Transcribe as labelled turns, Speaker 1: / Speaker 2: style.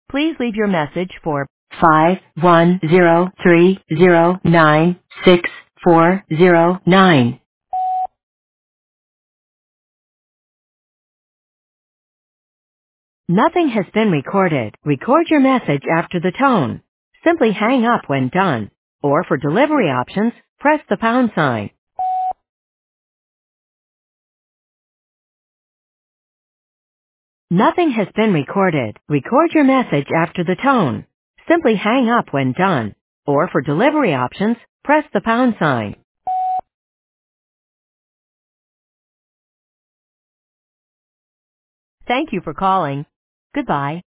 Speaker 1: Please leave your message for 51030964009. Nothing has been recorded. Record your message after the tone. Simply hang up when done. Or for delivery options, press the pound sign. Nothing has been recorded. Record your message after the tone. Simply hang up when done. Or for delivery options, press the pound sign. Thank you for calling. Goodbye.